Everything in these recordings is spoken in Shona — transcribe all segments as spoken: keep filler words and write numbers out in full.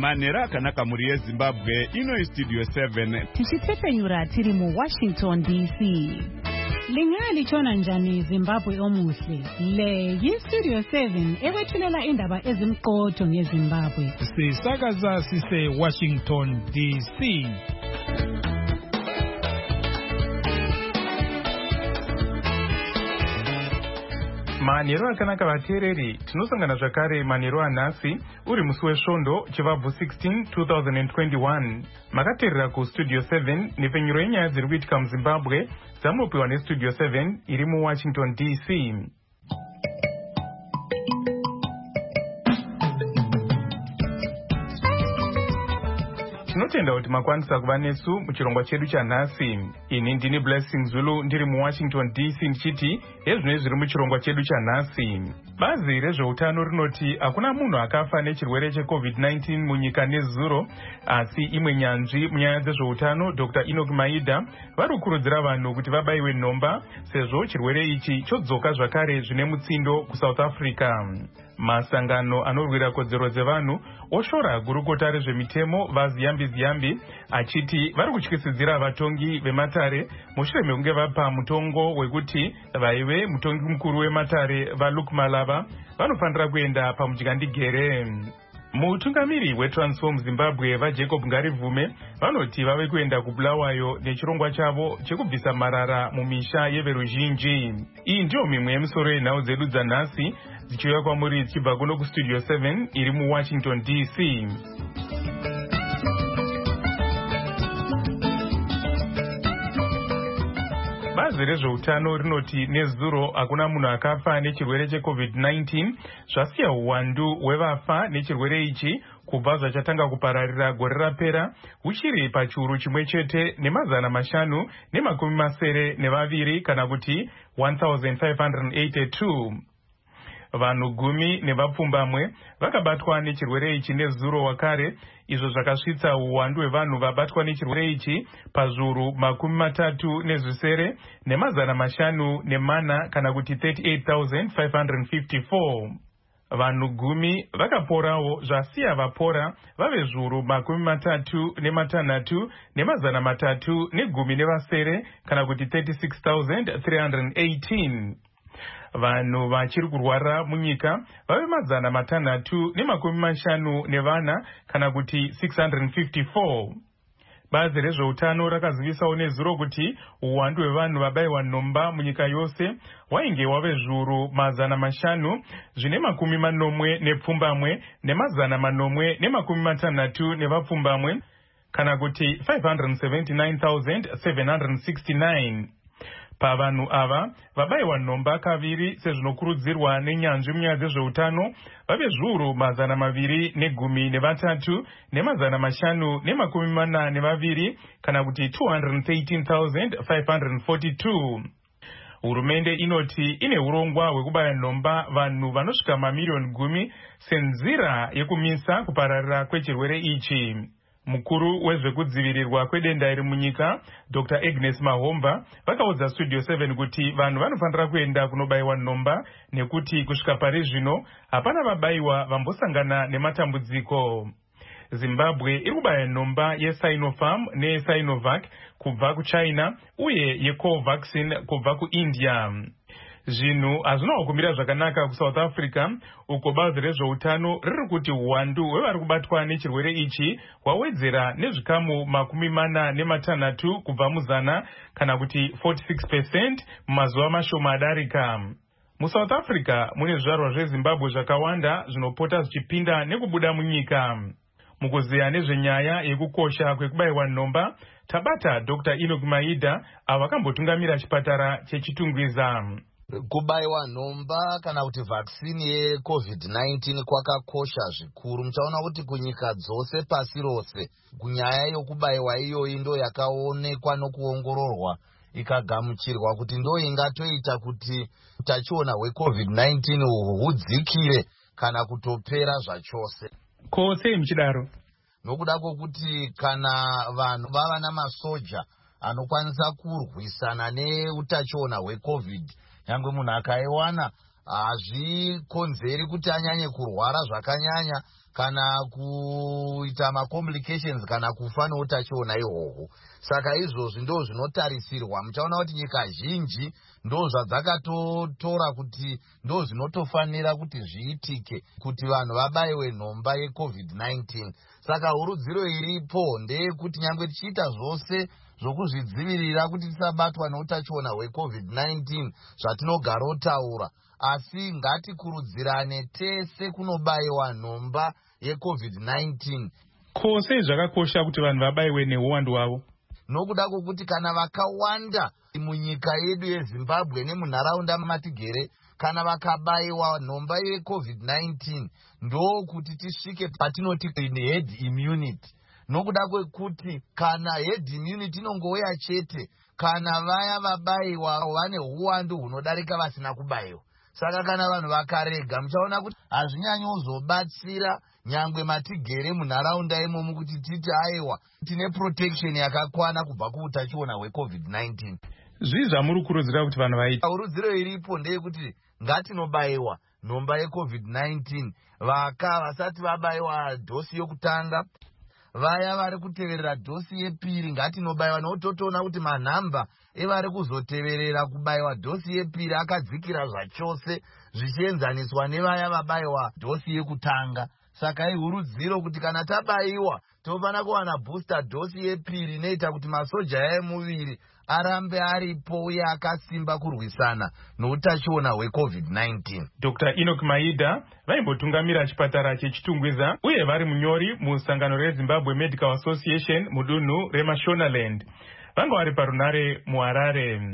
manhero akanaka muri yezimbabwe. Ino Studio seven tichitepfenyura tiri mu Washington D C. Lingali chona njani Zimbabwe omuhle. Le yi Studio seven ewethulela indaba ezimqotho ngeZimbabwe. Sisakaza sise Washington D C. Manhero akanaka vateereri, tinosangana zvakare manhero anhasi uri musi wesvondo chivabvu sixteen twenty twenty-one. Makateerera kuStudio seven nepfenyuro yenyaya dziri kuitika muZimbabwe dzamunopiwa neStudio seven iri muWashington D C. Tinotenda kuti makwanisa kuva nesu muchirongwa chedu chanhasi. Ini ndini Blessing Zulu ndiri muWashington D C ndichiti hezvino zviri muchirongwa chedu chanhasi. Bazi rezveutano rinoti hakuna munhu akafa nechirwere cheCovid nineteen munyika nezuro, asi imwe nyanzvi munyaya dzezveutano Doctor Enoch Maida vari kukurudzira vanhu kuti vabaiwe nhomba sezvo chirwere ichi chodzoka zvakare zvine mutsindo kuSouth Africa. Masangano anorwira kodzero dzevanhu oshora gurukota rezvemitemo vaZiyambi Ziyambi achiti vari kutyisidzira vatongi vematare mushure mekunge vapa mutongo wekuti vaive mutongi mukuru wematare vaLuke Malava vanofanira kuenda pamudyandegere. Mutungamiri weTransform Zimbabwe vaJacob Ngarivume vanoti vave kuenda kuBulawayo nechirongwa chavo chekubvisa marara mumisha yeveruzhinji. Iyi ndiyo mimwe yemisoro yenhau dzedu dzanhasi dzichiuya kwamuri dzichibva kuno kuStudio seven iri muWashington D C. Bazi rezveutano rinoti nezuro hakuna munhu akafa nechirwere cheCovid nineteen, zvasiya uwandu hwevafa nechirwere ichi kubva zvachatanga kupararira gore rapera huchiri pachiuru chimwe chete nemazana mashanu nemakumi masere nevaviri kana kuti one thousand five hundred eighty-two. Vanhu gumi nevapfumbamwe vakabatwa nechirwere ichi nezuro wakare, izvo zvakasvitsa uwandu hwevanhu vabatwa nechirwere ichi pazviuru makumi matatu nezvisere nemazana mashanu nemana kana kuti thirty-eight thousand five hundred fifty-four. Vanhu gumi vakaporawo zvasiya vapora vave zviuru makumi matatu nematanhatu nemazana matatu negumi nevasere kana kuti thirty-six thousand three hundred eighteen. Vanhu vachiri kurwara munyika vave mazana matanhatu nemakumi mashanu nevana kana kuti six hundred fifty-four. Bazi rezveutano rakazivisawo nezuro kuti uwandu hwevanhu vabaiwa nhomba munyika yose wainge wave zviuru mazana mashanu zvine makumi manomwe nepfumbamwe nemazana manomwe nemakumi matanhatu nevapfumbamwe kana kuti five hundred seventy-nine thousand seven hundred sixty-nine. Pavanhu ava vabaiwa nhomba kaviri sezvinokurudzirwa nenyanzvi munyaya dzezveutano vave zviuru mazana maviri negumi nevatatu nemazana mashanu nemakumi mana nevaviri kana kuti two hundred thirteen thousand five hundred forty-two. Hurumende inoti ine urongwa hwekubaya nhomba vanhu vanosvika mamiliyoni gumi senzira yekumisa kupararira kwechirwere ichi. Mukuru wezvekudzivirirwa kwedenda iri munyika Doctor Agnes Mahomba vakaudza Studio seven kuti vanhu vanofanira kuenda kunobaiwa nhomba nekuti kusvika pari zvino hapana vabayiwa vambosangana nematambudziko. Zimbabwe iri kubaya nhomba yeSinopharm neSinovac kubva kuChina uye yeCovaxin kubva kuIndia. Zvinhu hazvinawo kumira zvakanaka kuSouth Africa uko bazi rezveutano riri kuti uwandu hwevari kubatwa nechirwere ichi hwawedzera nezvikamu makumi mana nematanhatu kubva muzana kana kuti forty-six percent mumazuva mashoma adarika. MuSouth Africa mune zvizvarwa zveZimbabwe zvakawanda zvinopota zvichipinda nekubuda munyika. Mukuziya nezvenyaya yekukosha kwekubayiwa nhomba tabata Doctor Enoch Maida ava akambotungamira chipatara chechitungwiza. Kubaiwa nhomba kana kuti vaccine yeCovid nineteen kwakakosha zvikuru. Muchaona kuti kunyika dzose pasi rose kunyaya yokubaiwa iyoyi ndo yakaonekwa nokuongororwa ikagamuchirwa kuti ndo ingatoita kuti utachiona hweCovid nineteen hudzikire kana kutopera zvachose. Kose muchidaro nokuda kwokuti kana vanhu vava namasoja anokwanisa kurwisana neutachiona hweCovid, nyangwe munhu akaiwana hazvikonzeri kuti anyanye kurwara zvakanyanya kana kuita macomplications kana kufa neutachiona ihwohwo. Saka izvozvi ndo zvinotarisirwa. Muchaona kuti nyika zhinji ndo zvadzakatotora kuti ndo zvinotofanira kuti zviitike kuti vanhu vabaiwe nhomba yecovid nineteen. Saka urudziro iripo ndeyekuti nyangwe tichiita zvose zvokuzvidzivirira kuti tisabatwa neutachiona hwecovid nineteen zvatinogara otaura, asi ngatikurudzirane tese kunobaiwa nhomba yecovid nineteen. Ko sei zvakakosha kuti vanhu vabaiwe neuwandu hwavo? Nokuda kwokuti kana vakawanda munyika yedu yeZimbabwe nemunharaunda matigere kana vakabaiwa nhomba yecovid nineteen ndokuti tisvike patinoti herd immunity. Nokuda kwekuti kana herd immunity inongouya chete kana vaya vabaiwa vane uwandu hunodarika vasina kubaiwa. Saka kana vanhu vakarega muchaona kuti hazvinyanyi kuzobatsira nyangwe matigere munharaunda imomo kuti titi aiwa tine protection yakakwana kubva kuutachiona hwecovid nineteen. Zvii zvamuri kurudzira kuti vanhu vaite? Urudziro iripo ndeyekuti ngatinobaiwa nhomba yecovid nineteen. Vaka vasati vabaiwa dhosi yokutanga, vaya vari kuteverera dhosi yepiri ngatinobaiwa, nototoona kuti manhamba evari kuzoteverera kubaiwa dhosi yepiri akadzikira zvachose zvichienzaniswa nevaya vabaiwa dhosi yekutanga. Saka ihurudziro kuti kana tabaiwa tofanira kuwana booster dhosi yepiri inoita kuti masoja emuviri arambe aripo uye akasimba kurwisana noutachiona hwecovid nineteen. Doctor Enoch Maida vaimbotungamira chipatara chechitungwiza uye vari munyori musangano reZimbabwe Medical Association mudunhu reMashonaland. Vanga vari parunare muHarare.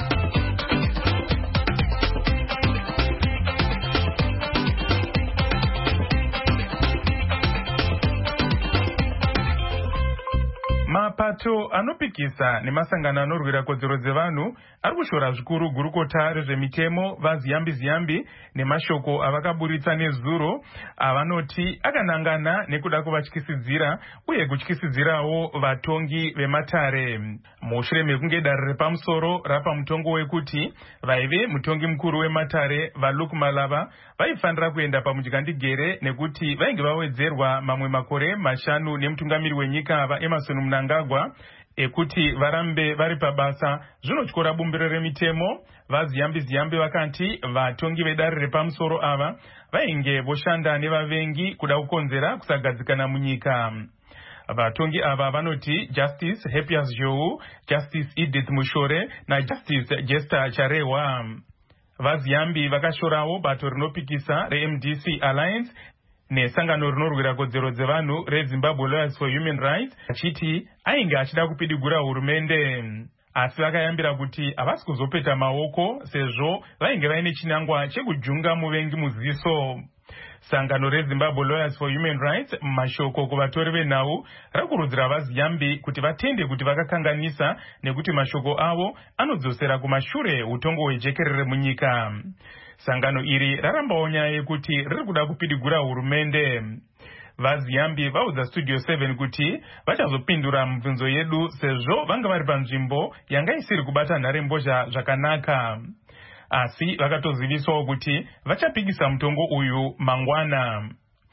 Mapato anopikisa nemasangano anorwira kodzero dzevanhu ari kushora zvikuru gurukota rezvemitemo vaZiyambi Ziyambi nemashoko avakaburitsa nezuro avanoti akanangana nekuda kuvatyisidzira uye kutyisidzirawo vatongi vematare. Mushure mekunge dare repamusoro rapa mutongo wekuti vaive mutongi mukuru wematare vaLuke Malava vaifanira kuenda pamudyandigere nekuti vainge vawedzerwa mamwe makore mashanu nemutungamiri wenyika vaEmmerson Mnangagwa ekuti varambe vari pabasa. Zvinotyora bumbiro remitemo vaZiyambi Ziyambi vakati vatongi vedare repamusoro ava vainge voshanda nevavengi kuda kukonzera kusagadzikana munyika. Vatongi ava vanoti Justice Happiest Jou, Justice Edith Mushore naJustice Jester Charewa. VaZiyambi vakashorawo bato rinopikisa reM D C Alliance nesangano rinorwira kodzero dzevanhu reZimbabwe Lawyers for Human Rights achiti ainge achida kupidigura hurumende, asi vakayambira kuti havasi kuzopeta maoko sezvo vainge vaine chinangwa chekujunga muvengi muziso. Sangano reZimbabwe Lawyers for Human Rights mashoko kuvatori venhau rakurudzira vaZiyambi kuti vatende kuti vakakanganisa nekuti mashoko avo anodzosera kumashure utongo hwejekerere munyika. Sangano iri rarambawo nyaya yekuti riri kuda kupidigura hurumende. VaZiyambi vaudza Studio seven kuti vachazopindura mibvunzo yedu sezvo vanga vari panzvimbo yanga isiri kubata nharembozha zvakanaka. Asi vakatoziviswawo kuti vachapikisa mutongo uyu mangwana.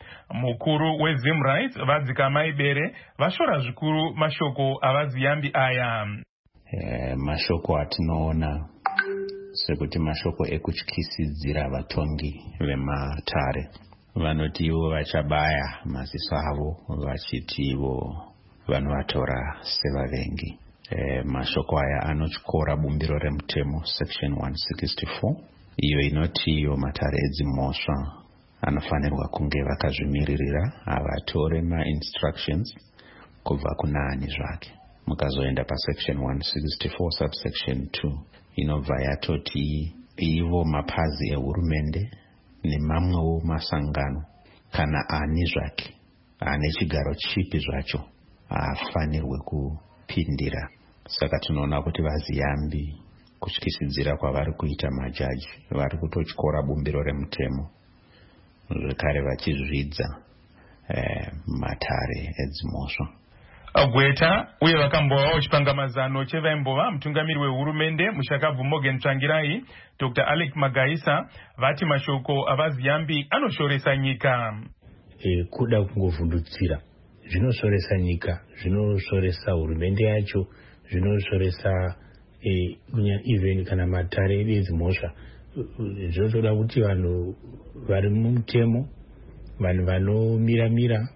Mukuru weZim Rights vadzika maibere vashora zvikuru mashoko avaZiyambi aya. E, mashoko atinoona sekuti mashoko ekutyisidzira vatongi vematare. Vanoti ivo vachabaya maziso avo vachiti ivo vanhu vatora sevavengi. E, mashoko aya anotyora bumbiro remutemo section one sixty-four iyo inoti iyo matare edzimhosva anofanirwa kunge vakazvimiririra avatore ma-instructions kubva kuna ani zvake. Mukazoenda pasection one sixty-four subsection two inobva yatoti ivo mapazi ehurumende nemamwewo masangano kana ani zvake ane chigaro chipi zvacho afanirwe kupindira. Saka tunoona kuti vaZiyambi kutyisidzira kwavari kuita majaji vari kutotyora bumbiro remutemo zvekare vachizvidza eh, matare edzimhosva. Gweta uye vakambovawo chipangamazano chevaimbova mutungamiri wehurumende mushakabvu Morgan Tsvangirai Doctor Alec Magaisa vati mashoko avaziyambi anoshoresa nyika. E, kuda kungovhundutsira zvinoshoresa nyika, zvinoshoresa hurumende yacho, zvinoshoresa e, even kana matare edzimhosva. Zvinotoda kuti vanhu vari mumutemo, vanhu vanomiramira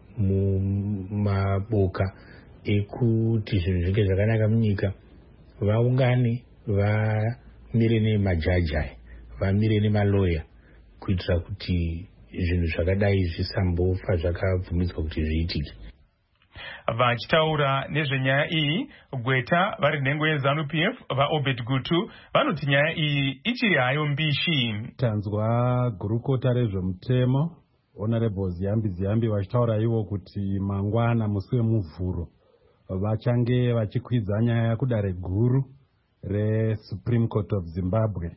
mumaboka ekuti zvinhu zvinge zvakanaka munyika vaungane, vamire nemajaji aya, vamire nemaloya kuitira kuti zvinhu zvakadai zvisambofa zvakabvumidzwa kuti zviitike. Vachitaura nezvenyaya iyi, Gweta vari nhengo yeZANU P F vaObed Gutu vanoti nyaya iyi ichiri hayo mbishi. Tanzwa gurukota rezvemutemo Honorable Ziyambi Ziyambi vachitaura ivo kuti mangwana musi wemuvhuro vachange vachikwidza nyaya kudare guru reSupreme Court of Zimbabwe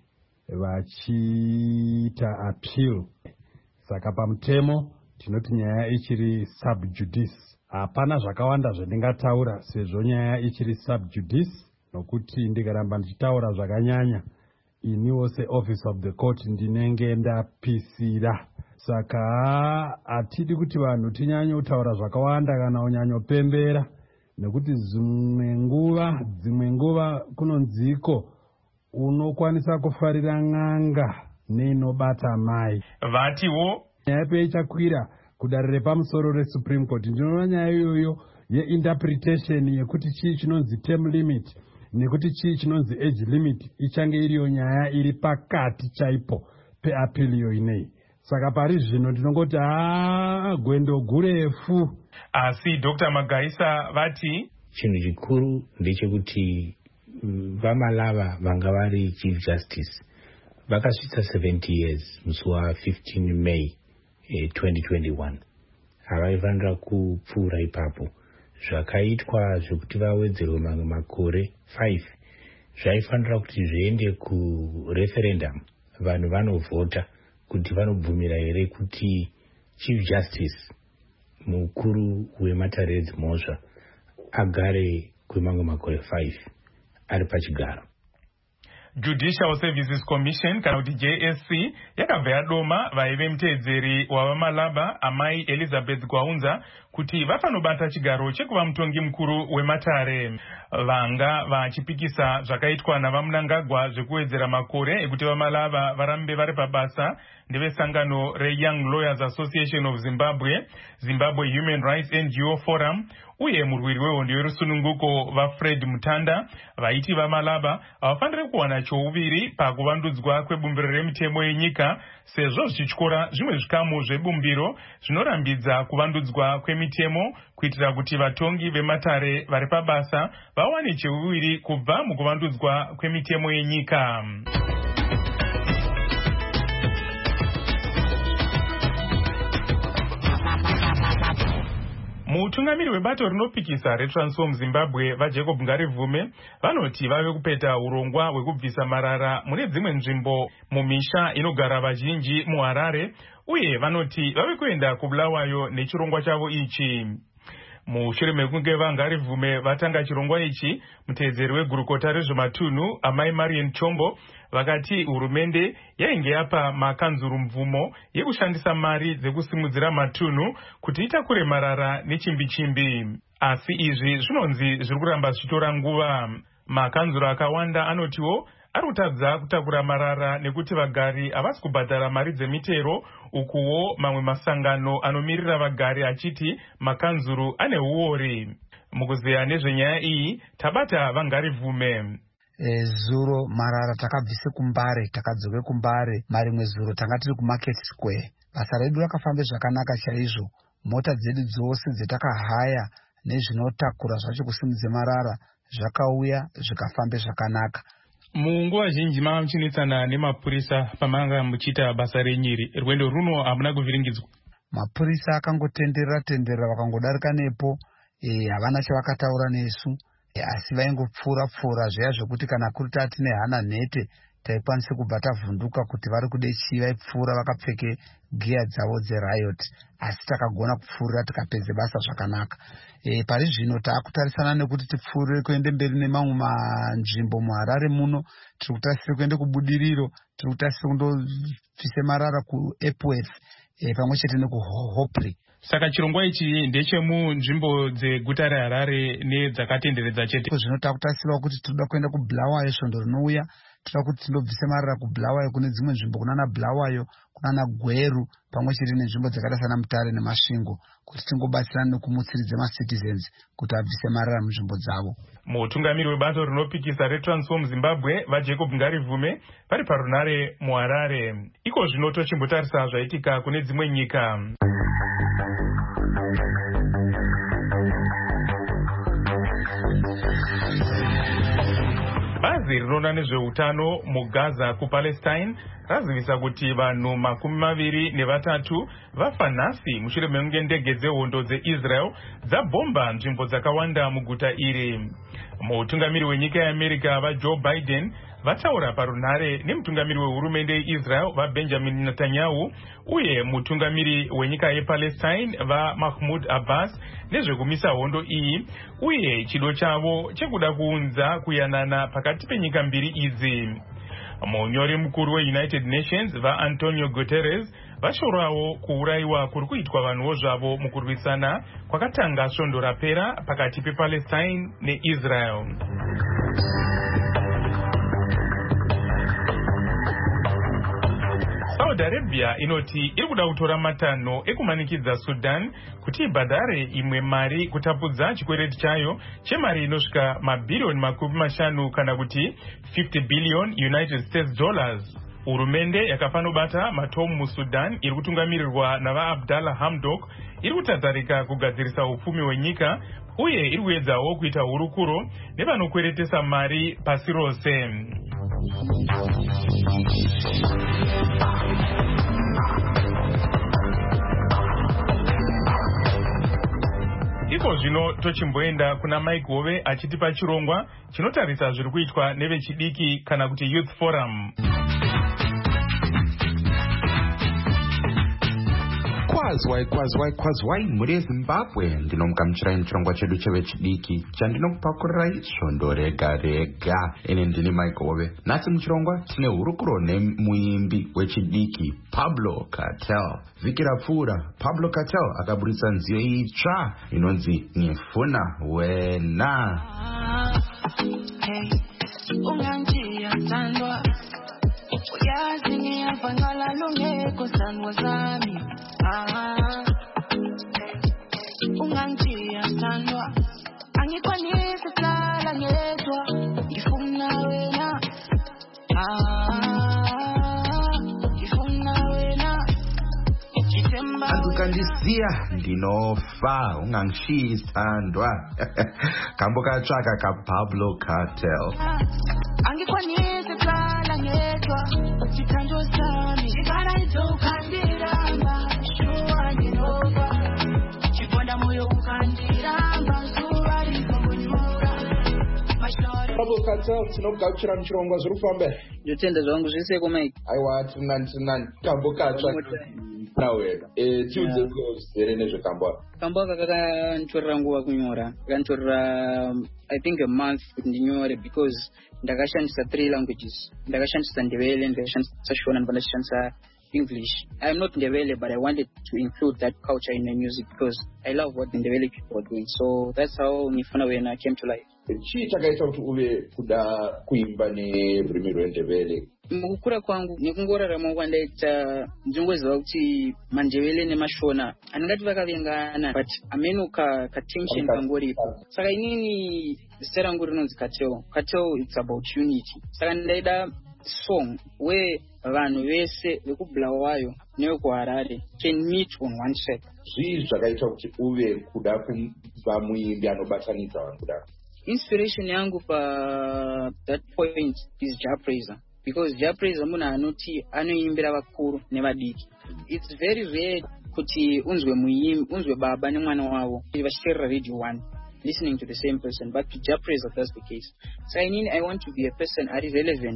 vachiita appeal. Saka pamutemo tinoti nyaya ichiri sub judice. Hapana zvakawanda zvendingataura sezvo nyaya ichiri sub judice, nokuti ndikaramba ndichitaura zvakanyanya iniwo seoffice of the court ndinenge ndapisira. Saka hatidi kuti vanhu tinyanye kutaura zvakawanda kana unyanyopembera, nekuti dzimwe nguva dzimwe nguva kunonziko unokwanisa kufarira n'anga neinobata mai. Vatiwo nyaya peichakwira kudare repamusoro reSupreme Court, ndinoona nyaya iyoyo yeinterpretation yekuti chii chinonzi term limit nekuti chii chinonzi age limit ichange iriyo nyaya iri pakati chaipo peappeal iyo inei. Saka pari zvino ndinongoti haa gwendo gurefu. Asi Doctor Magaisa vati chinhu chikuru ndechekuti vamalava vanga vari Chief Justice vakasvitsa seventy years musi wa15 May eh, twenty twenty-one. Havaifanira kupfuura ipapo. Zvakaitwa zvekuti vawedzerwe mamwe makore five zvaifanira kuti zviende kureferendum, vanhu vanovhota kuti vanobvumira here kuti Chief Justice mukuru wematare edzimhosva agare kwemamwe makore five ari pachigaro. Judicial Services Commission kana kuti J S C yakabva yadoma vaive muteedzeri wavamalaba amai Elizabeth Gwaunza kuti vafanobata chigaro chekuva mutongi mukuru wematare. Vanga vachipikisa zvakaitwa navamunangagwa zvekuwedzera makore ekuti vamalava varambe vari pabasa ndevesangano reYoung Lawyers Association of Zimbabwe, Zimbabwe Human Rights N G O Forum uye murwiri wehondo yerusununguko vaFred Mutanda vaiti vamalaba havafaniri kuwana chouviri pakuvandudzwa kwebumbiro remitemo yenyika sezvo zvichityora zvimwe zvikamu zvebumbiro zvinorambidza kuvandudzwa kwemitemo kuitira kuti vatongi vematare vari pabasa vawane cheuviri kubva mukuvandudzwa kwemitemo yenyika. Mutungamiri webato rinopikisa reTransform Zimbabwe vaJacob Ngarivume vanoti vave kupeta urongwa hwekubvisa marara mune dzimwe nzvimbo mumisha inogara vazhinji muHarare uye vanoti vave kuenda kubulawayo nechirongwa chavo ichi. Mushure mekunge vaNgarivume vatanga chirongwa ichi, muteedzeri wegurukota rezvematunhu amai Marian Chombo vakati hurumende yainge yapa makanzuru mvumo yekushandisa mari dzekusimudzira matunhu kuti itakure marara nechimbi-chimbi. Asi izvi zvinonzi zviri kuramba zvichitora nguva. Makanzuru akawanda anotiwo ari kutadza kutakura marara nekuti vagari havasi kubhadhara mari dzemitero, ukuwo mamwe masangano anomirira vagari achiti makanzuru ane uori. Mukuzeya nezvenyaya iyi tabata vaNgarivume. E, zuro marara takabvise kuMbare takadzoke kuMbare, marimwe zuro tanga tiri kuMarket Square. Basa redu rakafambe zvakanaka chaizvo. Mota dzedu dzose dzetakahaya nezvinotakura zvacho kusimudze marara zvakauya zvikafambe zvakanaka. Munguva zhinji mava muchinetsana nemapurisa pamanga muchiita basa renyiri. Rwendo runo hamuna kuvhiringidzwa. Mapurisa akangotenderera tenderera vakangodarika nepo, e, havana chavakataura nesu. Asi vaingopfuura pfuura zveya zvokuti kana kuri tati nehana nhete taikwanisa kubva tavhunduka kuti vari kudechi vaipfuura vakapfeke gear dzavo dzeriot, asi takagona kupfuurira tikapedza basa zvakanaka. E, pari zvino taakutarisana nekuti tipfuurire kuende mberi nemamwe manzvimbo muHarare muno. Tiri kutarisira kuende kubudiriro, tiri kutarisira kundobvise marara kuEpworth e, pamwe chete nekuHopley. Saka chirongwa ichi ndechemunzvimbo dzeguta reHarare nedzakatenderedza chete. Zvino takutarisira kuti tinoda kuenda kuBulawayo svondo rinouya, tinoda kuti tindobvise marara kuBulawayo kune dzimwe nzvimbo kunana Bulawayo, kunana Gweru, pamwe chete nenzvimbo dzakaita sana Mutare neMasvingo, kuti tingobatsirana nekumutsiridza macitizens kuti abvise marara munzvimbo dzavo. Mutungamiri webato rinopikisa reTransform Zimbabwe vaJacob Ngarivume vari parunare muHarare. Iko zvino tochimbotarisa zvaitika kune dzimwe nyika. Bazi rinoona nezveutano muGaza kuPalestine razivisa kuti vanhu makumi maviri nevatatu vafa nhasi mushure mekunge ndege dzehondo dzeIsrael dzabhomba nzvimbo dzakawanda muguta iri. Mutungamiri wenyika yeAmerica vaJoe Biden vataura parunhare nemutungamiri wehurumende yeIsrael vaBenjamin Netanyahu uye mutungamiri wenyika yePalestine vaMahmoud Abbas nezvekumisa hondo iyi uye chido chavo chekuda kuunza kuyanana pakati penyika mbiri idzi. Munyori mukuru weUnited Nations vaAntonio Guterres vashorawo kuurayiwa kuri kuitwa vanhuwo zvavo mukurwisana kwakatanga svondo rapera pakati pePalestine neIsrael. Saudi Arabia inoti iri kuda kutora matanho ekumanikidza Sudan kuti ibhadhare imwe mari kutapudza chikwereti chayo chemari inosvika mabhirioni makumi mashanu kana kuti fifty billion United States dollars. Hurumende yakafanobata matomu muSudan iri kutungamirirwa navaAbdallah Hamdok iri kutatarika kugadzirisa upfumi hwenyika uye iri kuedzawo kuita hurukuro nevanokweretesa mari pasi rose. Iko zvino tochimboenda kuna Mike Hove achitipa chirongwa chinotarisa zviri kuitwa nevechidiki kana kuti Youth Forum. Kwazwai kwazwai kwazwai muri Zimbabwe, ndinomugamuchirai muchirongwa chedu chevechidiki chandinokupakurirai svondo rega rega. Ine ndini Mike Hove. Nhasi muchirongwa tine hurukuro nemuimbi wechidiki Pablo Cartel. Vhiki rapfuura Pablo Cartel akaburitsa nziyo itsva inonzi Ngifuna Wena. Hey, unganjia tandwa uyazi ngiyavangala lungeko sanwa zami. Unganjia tandwa angikwanisi hlala ngedwa ngifuna wena. Ngifuna wena. Andukandisiya ndinofa ungangishiyi thandwa. Kambo katsvaka kaPablo Cartel. Angikwanisi hlala ngedwa chithandwa sami chikala izokhandiramba shuwa ndinova chiponda moyo ukhandiramba zuva rizongonyura. Pablo Cartel tinokugamuchira muchirongwa zviri kufamba. Ndotenda zvangu zvese Mike. Aiwa tinani tinani kambo katsvaka nawera. Eh tiudze kuzere nezvekambwa. Kambwa aka kakantorera nguva kunyora. Kakantorera I think a month kuti ndinyore because ndakashandisa three languages. Ndakashandisa Ndebele, ndakashandisa Shona, ndakashandisa English. I am not Ndebele, but I wanted to include that culture in my music because I love what the Ndebele people are doing. So that's how Ngifuna Wena came to life. Chii chakaita kuti uve kuda kuimba nerurimi rweNdebele? Mukukura kwangu nekungorarama kwandaita ndinongoziva kuti maNdebele neMashona andingati vakavengana but ameno ka tension kangoripo. Saka inini zita rangu rinonzi Cartel. Cartel it's about unity. Saka ndaida song where vanhu vese vekubulawayo nevekuHarare can meet on one track. Zvii zvakaita kuti uve kuda kuva muimbi anobatanidza vanhu kudaro? Inspiration yangu pa that point is Jah Praiser. Because Jah Praiser munhu anoti anoimbira vakuru nevadiki. It's very rare kuti unzwe muimbi, unzwe baba nemwana wavo vachiteerera radio one listening to the same person, but to Jah Praiser that's the case. So I mean I want to be a person ari relevant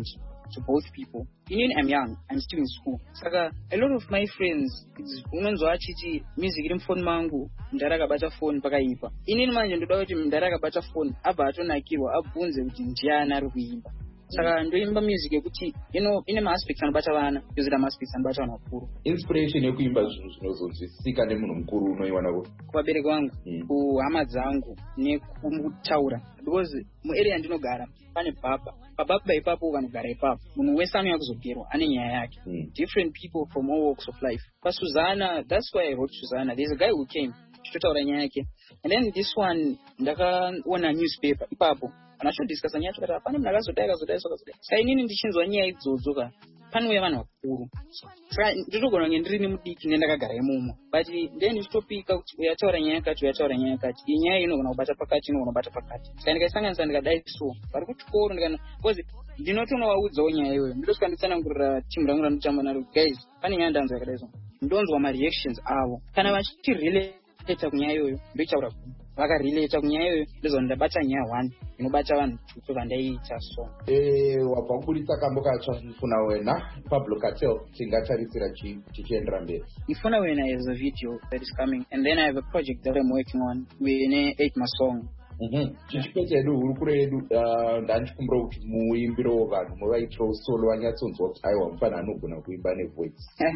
to both people. Inini, I'm young, I'm still in school. Saka, a lot of my friends, unonzwa achiti music iri mufoni mangu, mndara kabata phone pakaipa. Inini manje ndoda kuti mndara kabata phone, abva atonakirwa, abvunze kuti ndiani ari kuimba. Saka ndoimba music yekuti ino ine ma-aspects anobata vana, yozita ma-aspects anobata vana vakuru. Inspiration yekuimba zvinhu zvinozonzwisika nemunhu mukuru unoiwana kuti? Kuvabereki vangu, kuhama dzangu, nekutaura. Because muarea ndinogara pane baba. Pababa ipapo vanogara ipapo. Munhu wese anouya kuzogerwa ane nyaya yake. Different people from all walks of life. PaSuzana, that's why I wrote Suzana. There's a guy who came, chitotaura nyaya yake. And then this one, ndakaona newspaper ipapo. Anacho discuss nyaya kuti apane munhu akazodai akazodai akazodai. Saka inini ndichinzwa nyaya idzodzo ka panouya vanhu vakuru. Saka nditogona kunge ndiri nemudiki nendakagara imomo. But then ndichitopika kuti uyataura nyaya yakati uyataura nyaya yakati. Iyi nyaya inogona kubata pakati inogona kubata pakati. Saka ndikaisanganisa ndikadai so. Vari kuchikoro ndikana because ndinotonovaudzawo nyaya iyoyo. Nditosvika nditsanangurira timu rangu ranotamba naro guys. Pane nyaya ndanzwa yakadai so. Ndonzwa ma-reactions avo. Kana vachirelate kunyaya iyoyo ndoitaura vakarelate kunyaya iyoyo ndizvo ndabata nyaya one inobata vanhu tutu vandaiita so. Eh, wabva kubudisa kambo katsva Ndifuna Wena, Pablo Cartel, tingatarisira tichiendera mberi. Ndifuna Wena is a video that is coming, and then I have a project that I'm working on wine eight masong. Mhm. Chichipete yedu hurukure yedu ndanchikumbira kuti muimbiro vanhu muvaitiro solo wanyatsonzwa kuti aiwa mufana anogona kuimba nevoice.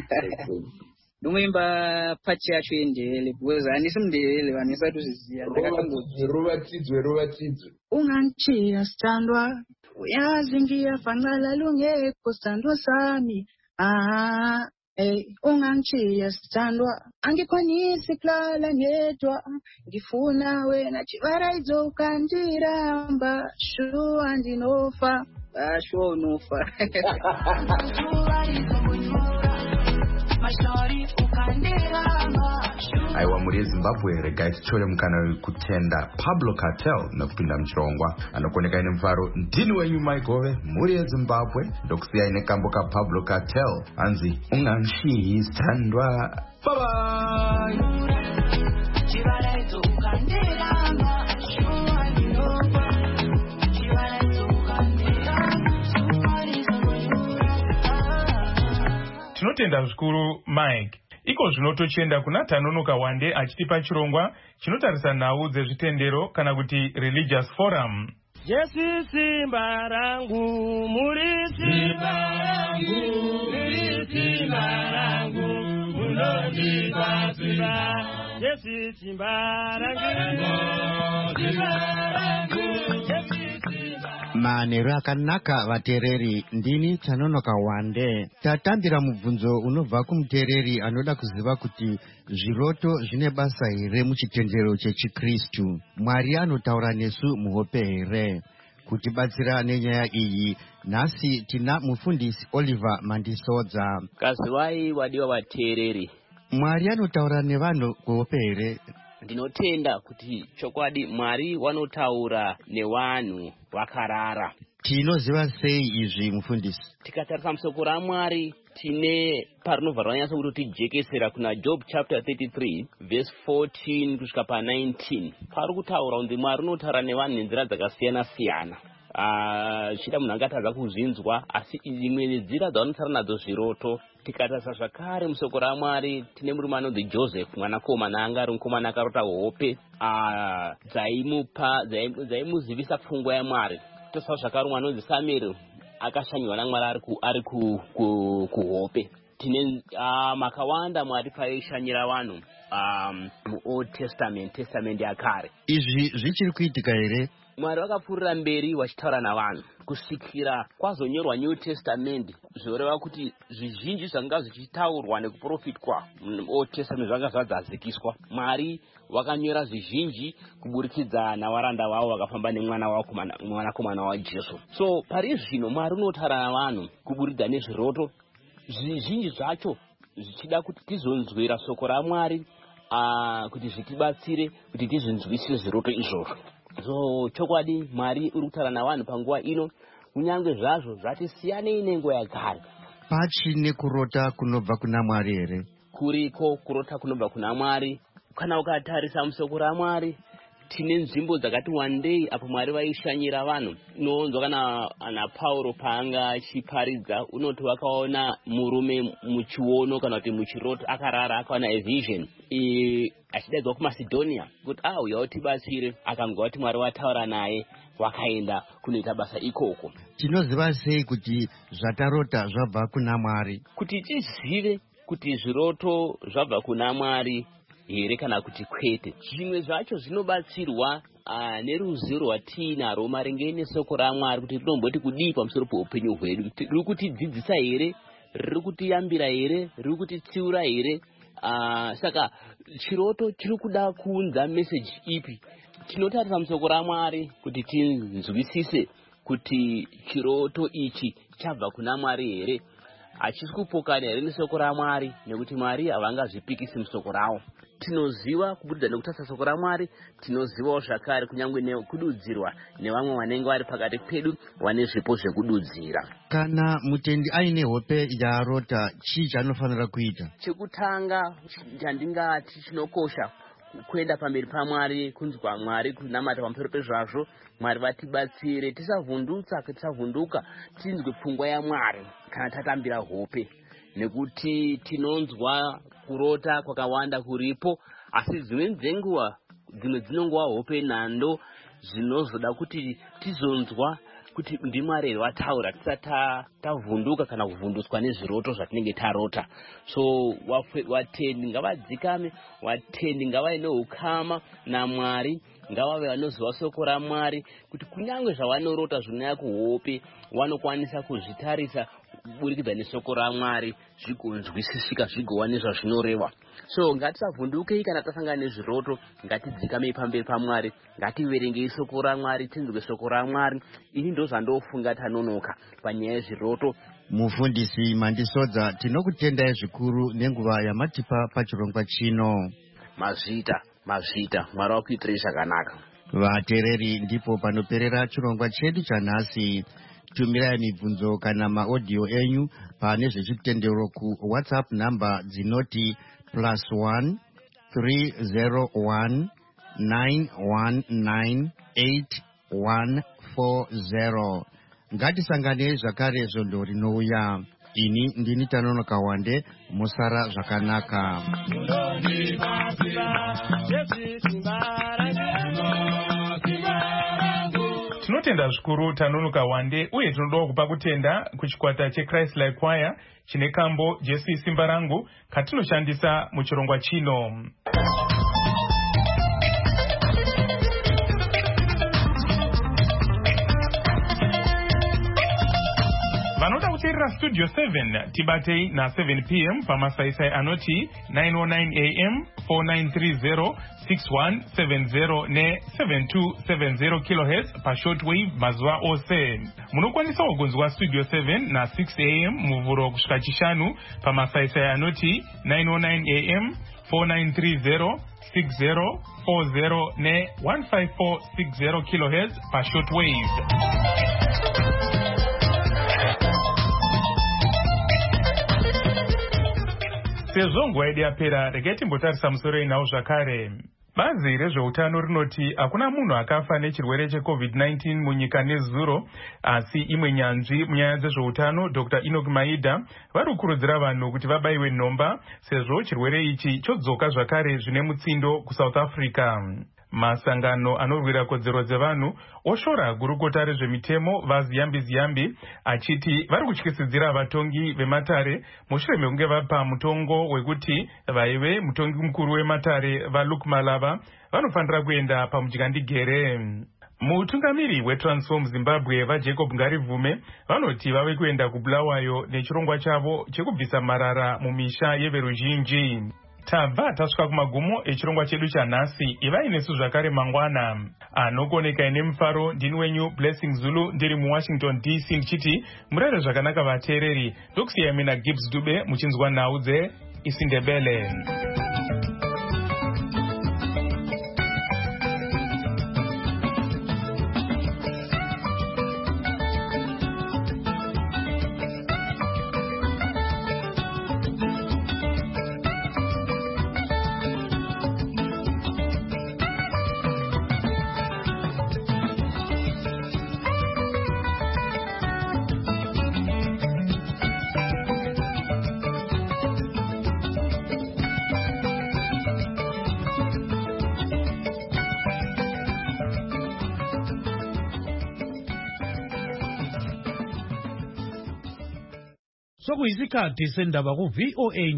Ndomuimba pati yacho yendele because handisi mundevele vanhu isati uzviziva ndakatangoti rovatidzwe rovatidzwe unganchiya sithandwa uyazingiya fanqala lungekho sithandwa sami ah eh unganchiya sithandwa angikhonisi kulala ngedwa ngifuna wena chivara idzoka ndiramba shuwa ndinofa ah shuwa unofa. aiwa muri yezimbabwe regai tichore mukana wekutenda Pablo Cartel nekupinda muchirongwa anokoneka ine mufaro. Ndini wenyu Maigove, muri yezimbabwe, ndokusiyai nekambo kaPablo Cartel anzi unganchiyi sithandwa. Bye bye. Tinotenda zvikuru Mike. Iko zvino tochienda kuna Tanonoka Wande achitipa chirongwa chinotarisa nhau dzezvitendero kana kuti religious forum. Jesu simba rangu, muri simba rangu, muri simba rangu, munondipa simba. Jesu simba rangu, simba rangu, Jesu simba. Manero akanaka vatereri, ndini Tanonoka Wande. Tatambira mubvunzo unobva kumutereri anoda kuziva kuti zviroto zvine basa here muchitendero chechikristu. Mwari anotaura nesu muhope here. Kutibatsira nenyaya iyi nhasi tina mufundisi Oliver Mandisodza. Kazivai wadiwa vatereri. Mwari anotaura nevanhu kuhope here. Ndinotenda kuti chokwadi Mwari wanotaura nevanhu vakarara. Tinoziva sei izvi mufundisi? Tikatarisa musoko raMwari tine parinobva ranyatsa kuti tijekesera kuna Job chapter thirty-three verse fourteen kusvika pa nineteen. Pari kutaura kuti Mwari unotaura nevanhu nenzira dzakasiyana siyana. Ah, chida munhu angatadza kuzvinzwa asi imwe nenzira dzavanotaura nadzo zviroto. Tikatarisa zvakare musoko raMwari tine murume anonzi Joseph mwanakomana anga ari mukomana akarota hope ah dzaimupa dzaimuzivisa pfungwa yaMwari. Tosa zvakare mwana anonzi Samuel akashanywa naMwari ari ku ari ku kuhope. Tine ah makawanda Mwari paishanyira vanhu um mu Old Testament Testament yakare. Izvi zvichiri kuitika here? Mwari wakapfuurira mberi wachitaura navanhu kusvikira kwazonyorwa New Testament. Zvoreva kuti zvizhinji zvanga zvichitaurwa nekuprofitwa Old Testament zvanga zvadzadzikiswa. Mwari wakanyora zvizhinji kuburikidza navaranda vavo vakafamba nemwana wavo mwanakomana waJesu. So pari zvino Mwari unotaura navanhu kuburikidza nezviroto zvizhinji zvacho zvichida kuti tizonzwira soko raMwari ah kuti zvitibatsire kuti tizvinzwisise zviroto izvozvo. So chokwadi Mwari uri kutaura navanhu panguva ino kunyange zvazvo zvati siyanei nenguva yagare. Pachine kurota kunobva kuna Mwari here? Kuriko kurota kunobva kuna Mwari. Kana ukatarisa musoko raMwari tine nzvimbo dzakati wandei apo Mwari vaishanyira vanhu. Unonzwa kana ana Pauro paanga achiparidza unoti wakaona murume muchiono kana kuti muchiroto akarara akaona a vision e, achidaidzwa kuMacedonia kuti auya utibatsire, akanzwa kuti Mwari wataura naye wakaenda kunoita basa ikoko. Tinoziva sei kuti zvatarota zvabva kuna Mwari? Kuti tizive kuti zviroto zvabva kuna Mwari here kana kuti kwete, zvimwe zvacho zvinobatsirwa uh, neruzivo rwatinarwo maringe nesoko raMwari kuti rinomboti kudii pamusoro peupenyu hwedu. Riri kutidzidzisa here, riri kutiyambira here, riri kutitsiura here? Uh, saka chiroto chiri kuda kuunza message ipi? Tinotarisa musoko raMwari kuti tinzwisise kuti chiroto ichi chabva kuna Mwari here, hachisi kupokana here nesoko raMwari, nekuti Mwari havangazvipikisi musoko rawo. Tinoziva kubudikidza nekutarisa soko raMwari, tinozivawo zvakare kunyange nekududzirwa nevamwe vanenge vari pakati pedu vane zvipo zvekududzira. Kana mutendi aine hope yaarota, chii chaanofanira kuita? Chekutanga chandingati chinokosha kuenda pamberi paMwari, kunzwa Mwari, kunamata pamusoro pezvazvo, Mwari vatibatsire, tisavhundutsa, tisavhunduka, tinzwe pfungwa yaMwari kana tatambira hope, nekuti tinonzwa kurota kwakawanda kuripo, asi dzimwe dzenguva dzimwe dzinongova hope nhando zvinozoda kuti tizonzwa kuti ndiMwari wataura tisati tavhunduka kana kuvhundutswa nezviroto zvatinenge tarota. So vatendi ngavadzikame, vatendi ngavaine ukama naMwari, ngavave vanoziva soko raMwari kuti kunyange zvavanorota zvinouya kuhope vanokwanisa kuzvitarisa kuburikidza nesoko raMwari zvigonzwisisika, zvigova nezvazvinoreva. So ngatisavhundukei kana tasangana nezviroto, ngatidzikamei pamberi paMwari, ngativerengei soko raMwari, tinzwe soko raMwari. Ini ndo zvandofunga tanonoka panyaya yezviroto. Mufundisi Mandisodza, tinokutendai zvikuru nenguva yamatipa pachirongwa chino. Mazvita, mazvita, Mwari wakuitirei zvakanaka. Vateereri, ndipo panoperera chirongwa chedu chanhasi. Tumirai mibvunzo kana maaudio enyu pane zvechitendero ku WhatsApp namba dzinoti plus one three zero one nine one nine eight one four zero. Ngatisangane zvakare zvondo rinouya. Ini ndini Tanonoka Wande, musara zvakanaka. Tinotenda zvikuru Tanonoka Wande, uye tinoda kupa kutenda kuchikwata cheChrist Like Choir chine kambo Jesu Simba Rangu katinoshandisa muchirongwa chino. Vanoda kuteerera Studio seven tibatei na seven p m pamasaisai anoti nine oh nine a m four nine three zero six one seven zero ne seven two seven zero kilohertz pa shortwave mazuva ose. Munokwanisa kugonzwa Studio seven na six a m muvhuro kusvika chishanu pamasaisai anoti nine oh nine a m four nine three zero six zero four zero ne one five four six zero kilohertz pa shortwave. Sezvo nguva yedu yapera, regai timbotarisa musoro inawo zvakare. Bazi rezveutano rinoti hakuna munhu akafa nechirwere checovid nineteen munyika nezuro, asi imwe nyanzvi munyaya dzezveutano Doctor Enoch Maida vari kukurudzira vanhu kuti vabaiwe nhomba sezvo chirwere ichi chodzoka zvakare zvine mutsindo kuSouth Africa. Masangano anorwira kodzero dzevanhu oshora gurukota rezvemitemo vaZiyambi Ziyambi achiti vari kutyisidzira vatongi vematare mushure mekunge vapa mutongo wekuti vaive mutongi mukuru wematare vaLuke Malava vanofanira kuenda pamudyandegere. Mutungamiri weTransform Zimbabwe vaJacob Ngaribvume vanoti vave kuenda kuBulawayo nechirongwa chavo chekubvisa marara mumisha yeveruzhinji. Tabva tasvika kumagumo echirongwa chedu chanhasi. Ivai nesu zvakare mangwana. Anokoneka ine mufaro ndini wenyu Blessing Zulu ndiri muWashington D C ndichiti murere zvakanaka vateereri. Ndokusiyai mina Gibbs Dube muchinzwa nhau dzeIsindebele. sokuyisikhathi sendaba ku-V O A